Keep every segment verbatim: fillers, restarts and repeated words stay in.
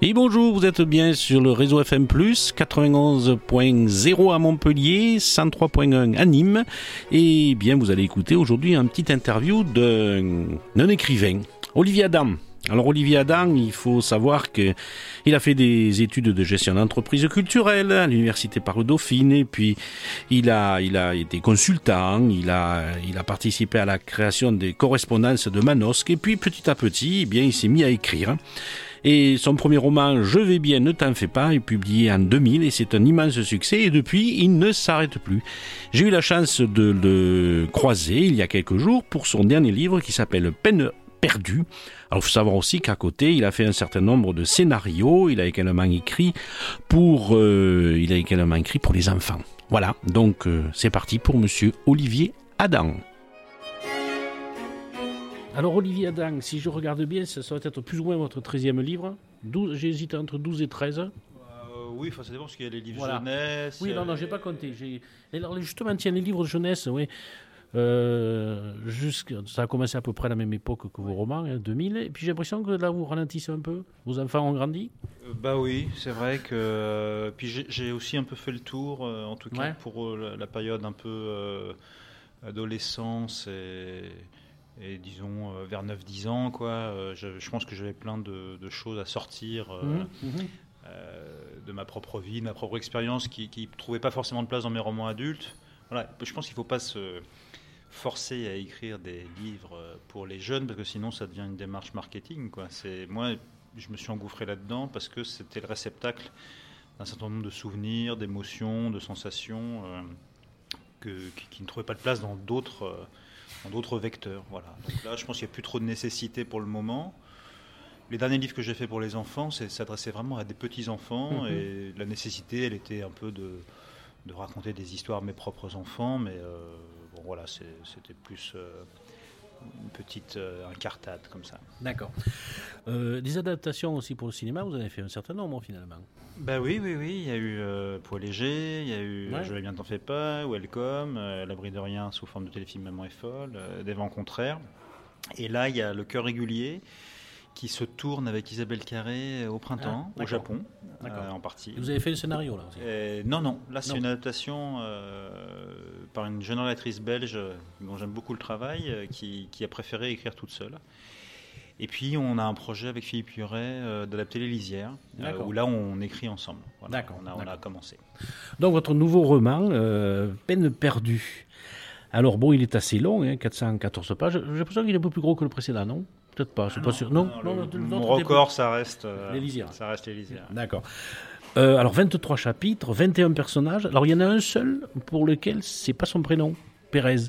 Et bonjour, vous êtes bien sur le réseau F M plus, quatre-vingt-onze point zéro à Montpellier, cent trois point un à Nîmes. Et bien, vous allez écouter aujourd'hui un petit interview d'un, d'un écrivain, Olivier Adam. Alors Olivier Adam, il faut savoir que il a fait des études de gestion d'entreprise culturelle à l'université Paris-Dauphine, et puis il a il a été consultant, il a il a participé à la création des correspondances de Manosque, et puis petit à petit, eh bien il s'est mis à écrire. Et son premier roman, Je vais bien, ne t'en fais pas, est publié en deux mille et c'est un immense succès. Et depuis, il ne s'arrête plus. J'ai eu la chance de le croiser il y a quelques jours pour son dernier livre qui s'appelle Peine perdue. Alors, il faut savoir aussi qu'à côté, il a fait un certain nombre de scénarios. Il a également écrit pour, euh, il a également écrit pour les enfants. Voilà. Donc, euh, c'est parti pour Monsieur Olivier Adam. Alors Olivier Adam, si je regarde bien, ça, ça va être plus ou moins votre treizième livre. douze, j'ai hésité entre douze et treize. Euh, oui, enfin, ça dépend parce qu'il y a les livres Voilà. jeunesse. Oui, non, non, j'ai pas compté. J'ai... Alors justement, tiens, les livres de jeunesse, oui. Euh, jusque... Ça a commencé à peu près à la même époque que vos romans, hein, deux mille. Et puis j'ai l'impression que là, vous ralentissez un peu. Vos enfants ont grandi. Euh, bah oui, c'est vrai que. Euh, puis j'ai, j'ai aussi un peu fait le tour, euh, en tout cas Ouais. pour euh, la, la période un peu euh, adolescence et. Et disons euh, vers neuf dix ans, quoi, euh, je, je pense que j'avais plein de, de choses à sortir euh, Mmh, mmh. euh, de ma propre vie, de ma propre expérience qui ne trouvait pas forcément de place dans mes romans adultes. Voilà, je pense qu'il ne faut pas se forcer à écrire des livres pour les jeunes parce que sinon ça devient une démarche marketing, quoi. C'est, moi, je me suis engouffré là-dedans parce que c'était le réceptacle d'un certain nombre de souvenirs, d'émotions, de sensations euh, que, qui, qui ne trouvaient pas de place dans d'autres... Euh, dans d'autres vecteurs. Voilà. Donc là, je pense qu'il n'y a plus trop de nécessité pour le moment. Les derniers livres que j'ai faits pour les enfants, c'est s'adressaient vraiment à des petits-enfants. Mm-hmm. Et la nécessité, elle était un peu de, de raconter des histoires à mes propres enfants. Mais euh, bon, voilà, c'est, c'était plus euh, une petite euh, incartade comme ça. D'accord. Euh, des adaptations aussi pour le cinéma, vous en avez fait un certain nombre finalement. Bah oui, oui, oui. Il y a eu euh, Poids léger, il y a eu Ouais. Je vais bien, t'en fais pas, Welcome, euh, L'abri de rien sous forme de téléfilm Maman est folle, euh, Des vents contraires. Et là, il y a Le cœur régulier qui se tourne avec Isabelle Carré au printemps, ah, au Japon, euh, en partie. Et vous avez fait le scénario là aussi. Et non, non. Là, c'est non. une adaptation euh, par une jeune rédactrice belge dont j'aime beaucoup le travail, euh, qui, qui a préféré écrire toute seule. Et puis, on a un projet avec Philippe Huret euh, d'adapter Les Lisières, euh, où là, on écrit ensemble. Voilà. D'accord. On a, D'accord. on a commencé. Donc, votre nouveau roman, euh, Peine perdue. Alors, bon, il est assez long, hein, quatre cent quatorze pages. J'ai l'impression qu'il est un peu plus gros que le précédent, non ? Peut-être pas, je suis Ah pas non, sûr. Non, non, non, le, non, mon non, record, ça reste, euh, Les Lisières. ça reste Les Lisières. D'accord. Euh, alors, vingt-trois chapitres, vingt et un personnages. Alors, il y en a un seul pour lequel c'est pas son prénom, Pérez.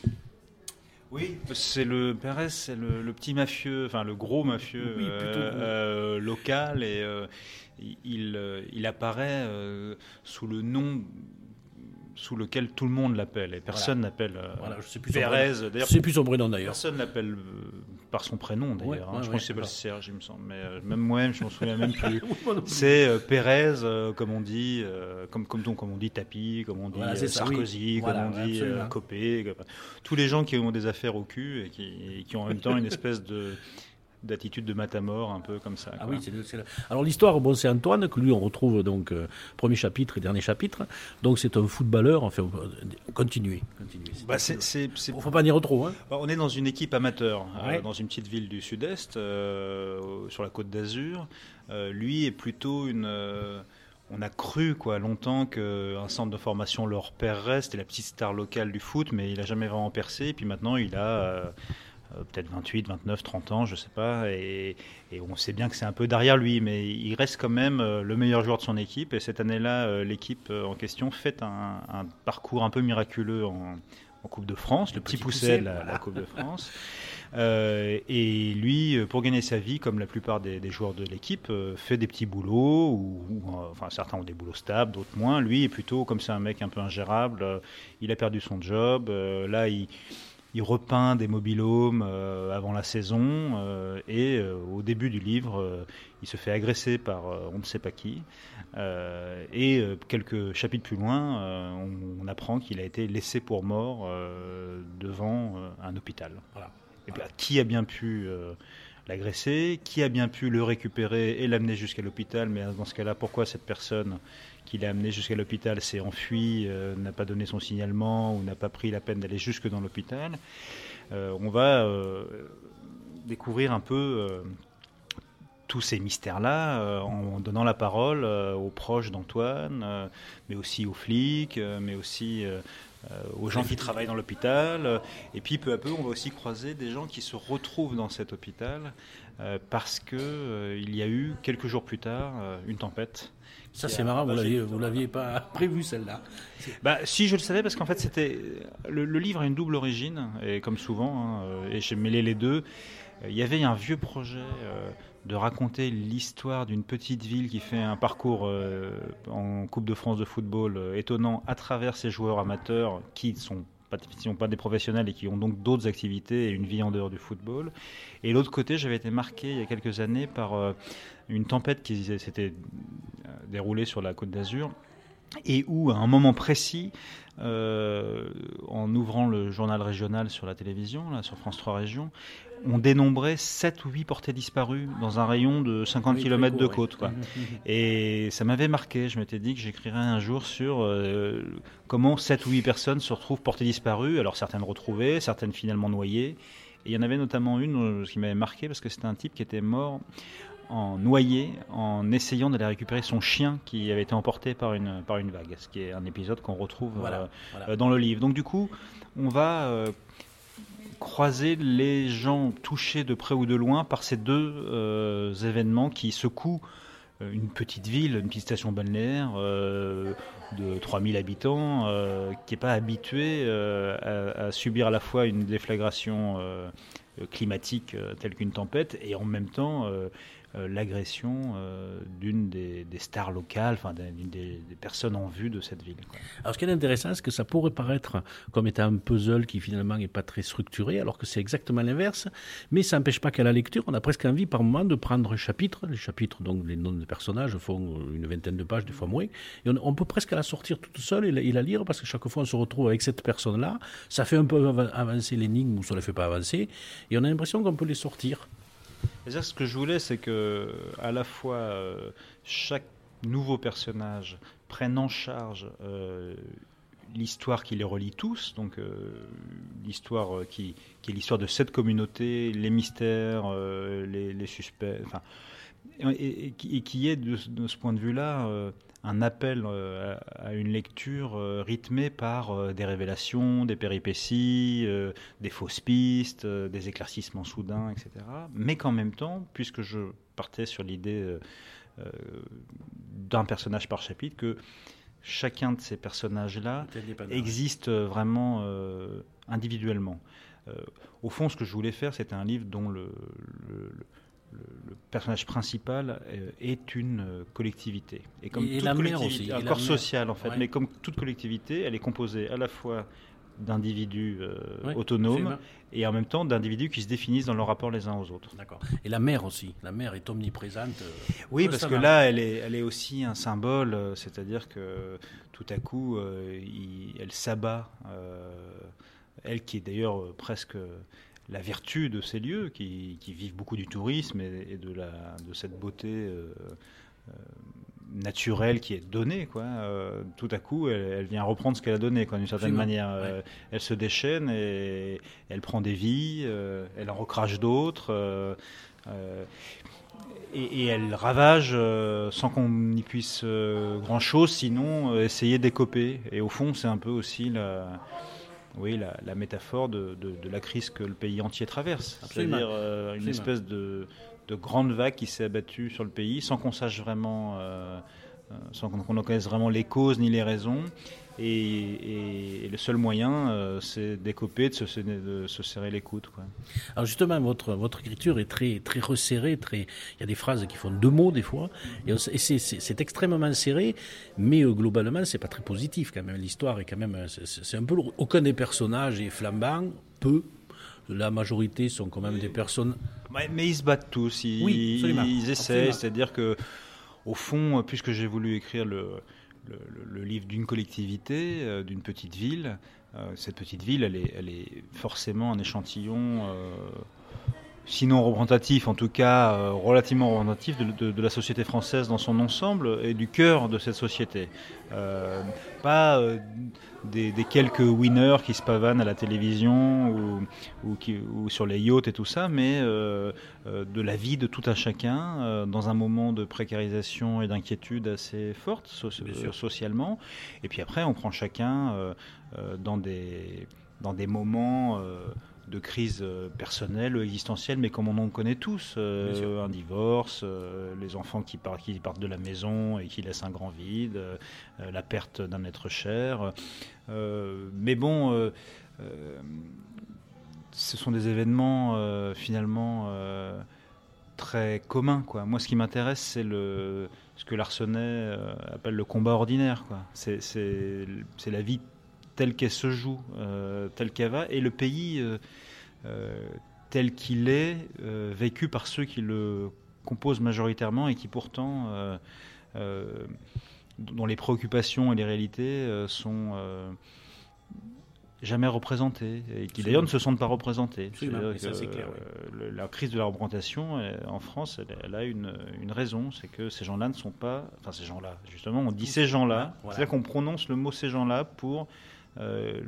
Oui, c'est le Pérez, c'est le, le petit mafieux, enfin le gros mafieux oui, euh, gros. euh, local, et euh, il, euh, il apparaît euh, sous le nom sous lequel tout le monde l'appelle, et personne voilà. n'appelle euh, voilà, je sais plus Pérez. D'ailleurs, je sais plus son prénom d'ailleurs. Personne l'appelle euh, par son prénom d'ailleurs. Ouais, hein. ouais, je ouais, pense que c'est voilà. pas Serge, il me semble, mais euh, même moi-même, je m'en souviens même plus. C'est euh, Pérez, euh, comme on dit, euh, comme comme donc comme on dit Tapi, comme on dit voilà, euh, ça, Sarkozy, oui. comme voilà, on dit euh, Copé, comme, tous les gens qui ont des affaires au cul et qui, et qui ont en même temps une espèce de d'attitude de matamor, un peu comme ça. Ah quoi. oui, c'est, c'est... Alors l'histoire, bon, c'est Antoine, que lui on retrouve donc euh, premier chapitre et dernier chapitre. Donc c'est un footballeur, enfin, continuez. continuez. Bah, c'est, c'est, c'est... Faut pas dire trop. Hein. Bah, on est dans une équipe amateur, ouais. euh, dans une petite ville du sud-est, euh, sur la côte d'Azur. Euh, lui est plutôt une... Euh, on a cru quoi, longtemps qu'un centre de formation le repérerait, c'était la petite star locale du foot, mais il n'a jamais vraiment percé. Et puis maintenant, il a... Euh, Euh, peut-être vingt-huit, vingt-neuf, trente ans, je sais pas, et, et on sait bien que c'est un peu derrière lui, mais il reste quand même euh, le meilleur joueur de son équipe, et cette année-là, euh, l'équipe euh, en question fait un, un parcours un peu miraculeux en, en Coupe de France, le, le petit pousset de la, voilà. la Coupe de France, euh, et lui, pour gagner sa vie, comme la plupart des, des joueurs de l'équipe, euh, fait des petits boulots, ou, ou, enfin certains ont des boulots stables, d'autres moins, lui est plutôt, comme c'est un mec un peu ingérable, euh, il a perdu son job, euh, là il... Il repeint des mobil-homes euh, avant la saison euh, et euh, au début du livre, euh, il se fait agresser par euh, on ne sait pas qui. Euh, et euh, quelques chapitres plus loin, euh, on, on apprend qu'il a été laissé pour mort euh, devant euh, un hôpital. Voilà. Et voilà. Qui a bien pu euh, l'agressé, qui a bien pu le récupérer et l'amener jusqu'à l'hôpital, mais dans ce cas-là, pourquoi cette personne qui l'a amené jusqu'à l'hôpital s'est enfuie, euh, n'a pas donné son signalement ou n'a pas pris la peine d'aller jusque dans l'hôpital. Euh, on va euh, découvrir un peu euh, tous ces mystères-là euh, en donnant la parole euh, aux proches d'Antoine, euh, mais aussi aux flics, euh, mais aussi euh, euh, aux gens qui travaillent dans l'hôpital. Et puis peu à peu, on va aussi croiser des gens qui se retrouvent dans cet hôpital euh, parce qu'il euh, y a eu, quelques jours plus tard, euh, une tempête. Ça c'est marrant, vous l'aviez, vous l'aviez pas prévu celle-là. Bah, si, je le savais, parce qu'en fait, c'était le, le livre a une double origine, et comme souvent, hein, et j'ai mêlé les deux. Il y avait un vieux projet euh, de raconter l'histoire d'une petite ville qui fait un parcours euh, en Coupe de France de football euh, étonnant à travers ses joueurs amateurs qui ne sont pas, sont pas des professionnels et qui ont donc d'autres activités et une vie en dehors du football. Et l'autre côté, j'avais été marqué il y a quelques années par euh, une tempête qui s'était déroulée sur la Côte d'Azur et où, à un moment précis, euh, en ouvrant le journal régional sur la télévision, là, sur France trois Régions, on dénombrait sept ou huit portés disparus dans un rayon de cinquante oui, kilomètres de côte. Quoi. Et ça m'avait marqué. Je m'étais dit que j'écrirais un jour sur euh, comment sept ou huit personnes se retrouvent portées disparues. Alors certaines retrouvées, certaines finalement noyées. Et il y en avait notamment une qui m'avait marqué parce que c'était un type qui était mort en noyé en essayant d'aller récupérer son chien qui avait été emporté par une, par une vague, ce qui est un épisode qu'on retrouve voilà, euh, voilà. dans le livre. Donc du coup, on va euh, croiser les gens touchés de près ou de loin par ces deux euh, événements qui secouent une petite ville, une petite station balnéaire euh, de trois mille habitants euh, qui n'est pas habituée euh, à, à subir à la fois une déflagration euh, climatique euh, telle qu'une tempête et en même temps euh, euh, l'agression euh, d'une des, des stars locales, enfin d'une des, des personnes en vue de cette ville. Quoi. Alors ce qui est intéressant, c'est que ça pourrait paraître comme étant un puzzle qui finalement n'est pas très structuré, alors que c'est exactement l'inverse, mais ça n'empêche pas qu'à la lecture, on a presque envie par moment de prendre un chapitre, les chapitres, donc les noms des personnages font une vingtaine de pages, des fois moins, et on, on peut presque la sortir toute seule et la, et la lire, parce que chaque fois on se retrouve avec cette personne-là, ça fait un peu avancer l'énigme ou ça ne la fait pas avancer, et on a l'impression qu'on peut les sortir. C'est-à-dire, ce que je voulais, c'est que à la fois euh, chaque nouveau personnage prenne en charge euh, l'histoire qui les relie tous, donc euh, l'histoire qui, qui est l'histoire de cette communauté, les mystères, euh, les, les suspects, enfin, et, et, et qui est de, de ce point de vue-là euh, un appel euh, à, à une lecture euh, rythmée par euh, des révélations, des péripéties, euh, des fausses pistes, euh, des éclaircissements soudains, et cetera. Mais qu'en même temps, puisque je partais sur l'idée euh, euh, d'un personnage par chapitre, que chacun de ces personnages-là existe vraiment euh, individuellement. Euh, au fond, ce que je voulais faire, c'était un livre dont le, le, le Le, le personnage principal est une collectivité. Et, comme et toute la collectivité, un corps social en fait, ouais. Mais comme toute collectivité, elle est composée à la fois d'individus euh, ouais, autonomes et en même temps d'individus qui se définissent dans leur rapport les uns aux autres. D'accord. Et la mère aussi. La mère est omniprésente. Euh, oui, parce que là, elle est, elle est aussi un symbole, euh, c'est-à-dire que tout à coup, euh, il, elle s'abat, euh, elle qui est d'ailleurs euh, presque la vertu de ces lieux qui, qui vivent beaucoup du tourisme et, et de, la, de cette beauté euh, euh, naturelle qui est donnée, quoi. Euh, tout à coup, elle, elle vient reprendre ce qu'elle a donné, quoi, d'une certaine Absolument. manière. Ouais. Euh, elle se déchaîne et elle prend des vies, euh, elle en recrache d'autres. Euh, euh, et, et elle ravage euh, sans qu'on y puisse euh, grand-chose, sinon euh, essayer d'écoper. Et au fond, c'est un peu aussi la... Oui, la, la métaphore de, de, de la crise que le pays entier traverse. Absolument. C'est-à-dire euh, une Absolument. espèce de, de grande vague qui s'est abattue sur le pays sans qu'on sache vraiment, euh, sans qu'on en connaisse vraiment les causes ni les raisons. Et, et, et le seul moyen, euh, c'est d'écoper, de se, de se serrer les coudes, quoi. Alors justement, votre, votre écriture est très, très resserrée. Très... Il y a des phrases qui font deux mots des fois. Et, on, et c'est, c'est, c'est extrêmement serré, mais euh, globalement, c'est pas très positif quand même. L'histoire est quand même... C'est, c'est un peu... Aucun des personnages est flambant, peu. La majorité sont quand même des personnes... Ouais, mais ils se battent tous, ils, oui, absolument. ils essaient. Absolument. C'est-à-dire que, au fond, puisque j'ai voulu écrire le... Le, le, le livre d'une collectivité, euh, d'une petite ville. Euh, cette petite ville, elle est, elle est forcément un échantillon euh, sinon représentatif, en tout cas euh, relativement représentatif de, de, de la société française dans son ensemble et du cœur de cette société. Euh, pas euh, des, des quelques winners qui se pavanent à la télévision ou, ou, qui, ou sur les yachts et tout ça, mais euh, euh, de la vie de tout un chacun euh, dans un moment de précarisation et d'inquiétude assez forte so- euh, socialement. Et puis après, on prend chacun euh, euh, dans, des, dans des moments... Euh, de crise personnelle, existentielle, mais comme on en connaît tous, euh, un divorce, euh, les enfants qui partent, qui partent de la maison et qui laissent un grand vide, euh, la perte d'un être cher. Euh, mais bon, euh, euh, ce sont des événements euh, finalement euh, très communs, quoi. Moi, ce qui m'intéresse, c'est le, ce que Larsonnet euh, appelle le combat ordinaire, quoi. C'est, c'est, c'est la vie telle qu'elle se joue, euh, telle qu'elle va, et le pays euh, euh, tel qu'il est, euh, vécu par ceux qui le composent majoritairement et qui pourtant, euh, euh, dont les préoccupations et les réalités euh, sont euh, jamais représentées, et qui d'ailleurs ne se sentent pas représentées. Que, ça, c'est clair, oui. euh, la crise de la représentation euh, en France, elle, elle a une, une raison, c'est que ces gens-là ne sont pas... Enfin, ces gens-là, justement, on dit ces gens-là, voilà. C'est-à-dire qu'on prononce le mot ces gens-là pour... Euh,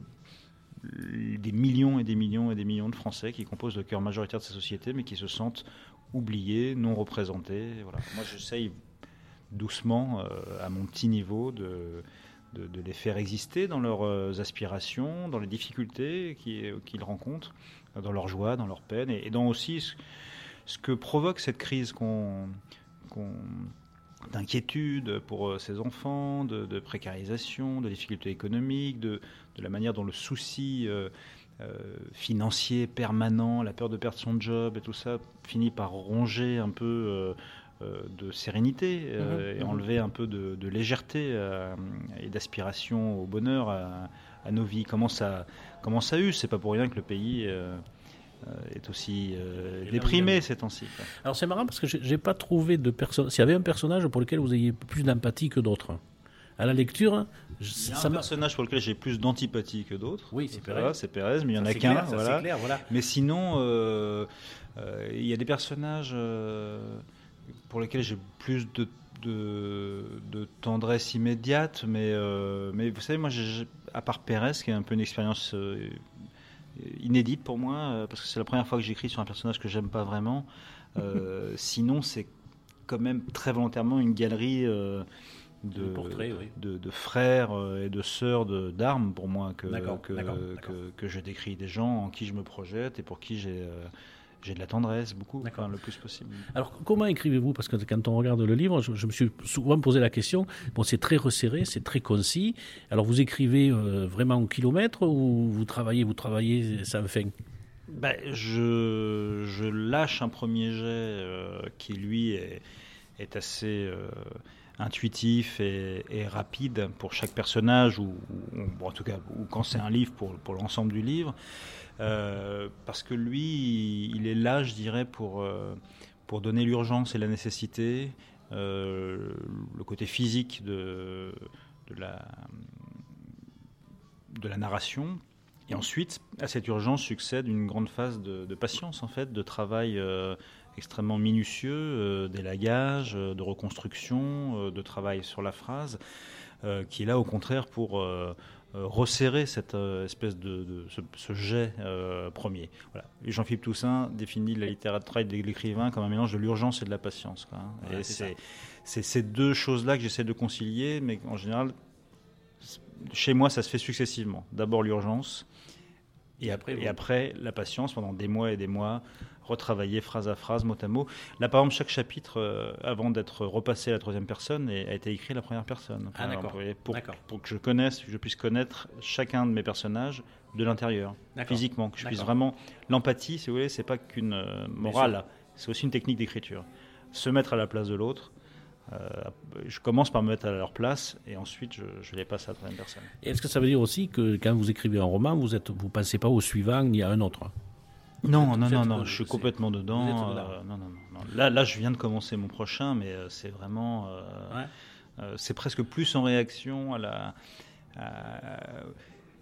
des millions et des millions et des millions de Français qui composent le cœur majoritaire de ces sociétés, mais qui se sentent oubliés, non représentés. Voilà. Moi, j'essaye doucement, euh, à mon petit niveau, de, de, de les faire exister dans leurs euh, aspirations, dans les difficultés qu'ils, qu'ils rencontrent, dans leur joie, dans leur peine, et, et dans aussi ce, ce que provoque cette crise qu'on... qu'on d'inquiétude pour ses enfants, de, de précarisation, de difficultés économiques, de, de la manière dont le souci euh, euh, financier permanent, la peur de perdre son job et tout ça finit par ronger un peu euh, euh, de sérénité euh, mmh, et mmh. enlever un peu de, de légèreté euh, et d'aspiration au bonheur à, à nos vies. Comment ça, comment ça use ? C'est pas pour rien que le pays... Euh, est aussi euh, déprimé ces temps-ci. Alors c'est marrant parce que j'ai, j'ai pas trouvé de personne. S'il y avait un personnage pour lequel vous ayez plus d'empathie que d'autres, à la lecture, je, il y a ça un m'a... personnage pour lequel j'ai plus d'antipathie que d'autres. Oui, c'est Pérez. Voilà, c'est Pérez, mais il y en ça, a qu'un. Clair, voilà. Ça, c'est clair, voilà. Mais sinon, euh, euh, il y a des personnages euh, pour lesquels j'ai plus de De, de tendresse immédiate, mais, euh, mais vous savez, moi, j'ai, à part Pérez, qui est un peu une expérience euh, inédite pour moi, euh, parce que c'est la première fois que j'écris sur un personnage que j'aime pas vraiment. Euh, sinon, c'est quand même très volontairement une galerie euh, de, portrait, oui. de, de frères et de sœurs de, d'armes pour moi que, d'accord, que, d'accord, que, d'accord. que je décris, des gens en qui je me projette et pour qui j'ai... Euh, J'ai de la tendresse, beaucoup, enfin, le plus possible. Alors, comment écrivez-vous ? Parce que quand on regarde le livre, je, je me suis souvent posé la question. Bon, c'est très resserré, c'est très concis. Alors, vous écrivez euh, vraiment au kilomètre ou vous travaillez, vous travaillez sans fin ? Ben, je, je lâche un premier jet euh, qui, lui, est, est assez euh, intuitif et, et rapide pour chaque personnage, ou, ou en tout cas, ou quand c'est un livre, pour, pour l'ensemble du livre. Euh, parce que lui, il est là, je dirais, pour, euh, pour donner l'urgence et la nécessité, euh, le côté physique de, de, la, de la narration. Et ensuite, à cette urgence succède une grande phase de, de patience, en fait, de travail euh, extrêmement minutieux, euh, d'élagage, de reconstruction, euh, de travail sur la phrase, euh, qui est là, au contraire, pour... Euh, Euh, resserrer cette euh, espèce de, de ce, ce jet euh, premier. Voilà. Et Jean-Philippe Toussaint définit la littérature de l'écrivain comme un mélange de l'urgence et de la patience, quoi, hein. Ouais, et c'est, c'est, c'est ces deux choses-là que j'essaie de concilier, mais en général, chez moi, ça se fait successivement. D'abord l'urgence, et, et, après, et après la patience pendant des mois et des mois, retravailler phrase à phrase, mot à mot. Là, par exemple, chaque chapitre, euh, avant d'être repassé à la troisième personne, a été écrit à la première personne. Ah, d'accord. Exemple, pour, d'accord. pour que je connaisse, que je puisse connaître chacun de mes personnages de l'intérieur, d'accord. physiquement, que je d'accord. puisse vraiment... L'empathie, si vous voulez, c'est pas qu'une euh, morale, c'est aussi une technique d'écriture. Se mettre à la place de l'autre. Euh, je commence par me mettre à leur place et ensuite je, je les passe à la troisième personne. Et est-ce que ça veut dire aussi que quand vous écrivez un roman, vous êtes, vous passez pas au suivant ni à un autre ? Non, non, non, non, je suis complètement dedans. Euh, non, non, non. Là, là, je viens de commencer mon prochain, mais euh, c'est vraiment, euh, ouais. euh, c'est presque plus en réaction à la. À,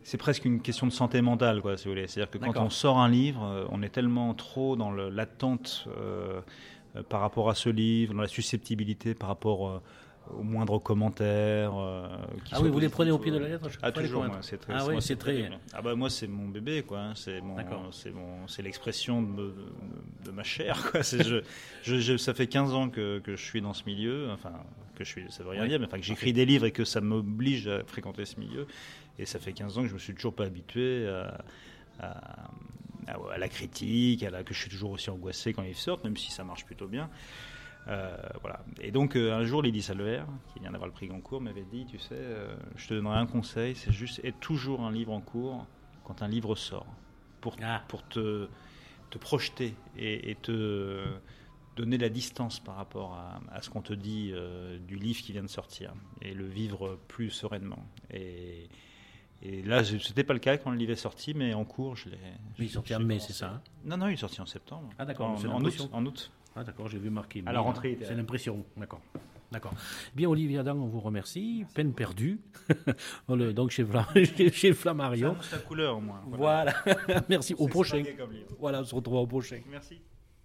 c'est presque une question de santé mentale, quoi, si vous voulez. C'est-à-dire que quand D'accord. on sort un livre, on est tellement trop dans le, l'attente euh, par rapport à ce livre, dans la susceptibilité par rapport euh, aux moindres commentaires. Euh, qui Ah sont oui, vous les positifs, prenez au ou- pied de la lettre? Ah, toujours, moi, c'est très, Ah moi, oui, c'est très... terrible. Ah bah moi, c'est mon bébé, quoi. hein. C'est mon, D'accord. c'est mon, c'est l'expression de, de, de ma chair, quoi. C'est, je, je, je- ça fait quinze ans que, que je suis dans ce milieu. Enfin, que je suis, ça veut rien Oui. dire, mais enfin que j'écris des livres et que ça m'oblige à fréquenter ce milieu. Et ça fait quinze ans que je me suis toujours pas habitué à, à, à- à la critique, à la, que je suis toujours aussi angoissé quand les livres sortent, même si ça marche plutôt bien. Euh, voilà. Et donc euh, un jour, Lydie Salver, qui vient d'avoir le prix Goncourt, m'avait dit, tu sais, euh, je te donnerai un conseil, c'est juste être toujours un livre en cours quand un livre sort, pour, Ah. pour te, te projeter et, et te donner la distance par rapport à, à ce qu'on te dit euh, du livre qui vient de sortir, et le vivre plus sereinement. Et, et là, ce n'était pas le cas quand le livre est sorti, mais en cours, je l'ai... Mais il est sorti je en l'ai mai, commencé. c'est ça, hein? Non, non, il est sorti en septembre. Ah, d'accord, En, c'est en l'impression. août, en août. Ah d'accord, j'ai vu marqué. À la rentrée, C'est euh. l'impression, d'accord. D'accord. Bien, Olivier Adam, on vous remercie. Peine perdue. Le- Donc chez, Flam... chez, chez Flammarion. C'est la couleur, au moins. Voilà. Merci. Au C'est prochain. extraordinaire comme livre. Voilà, on se retrouve au prochain. Merci.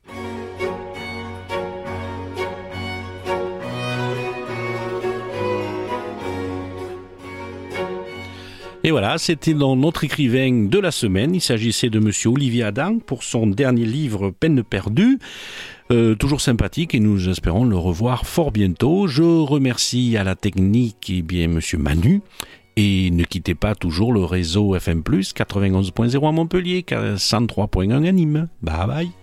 Et voilà, c'était dans notre écrivain de la semaine. Il s'agissait de monsieur Olivier Adam pour son dernier livre Peine perdue. Euh, toujours sympathique et nous espérons le revoir fort bientôt. Je remercie à la technique eh bien monsieur Manu. Et ne quittez pas toujours le réseau F M plus, quatre-vingt-onze point zéro à Montpellier, cent trois point un à Nîmes. Bye bye.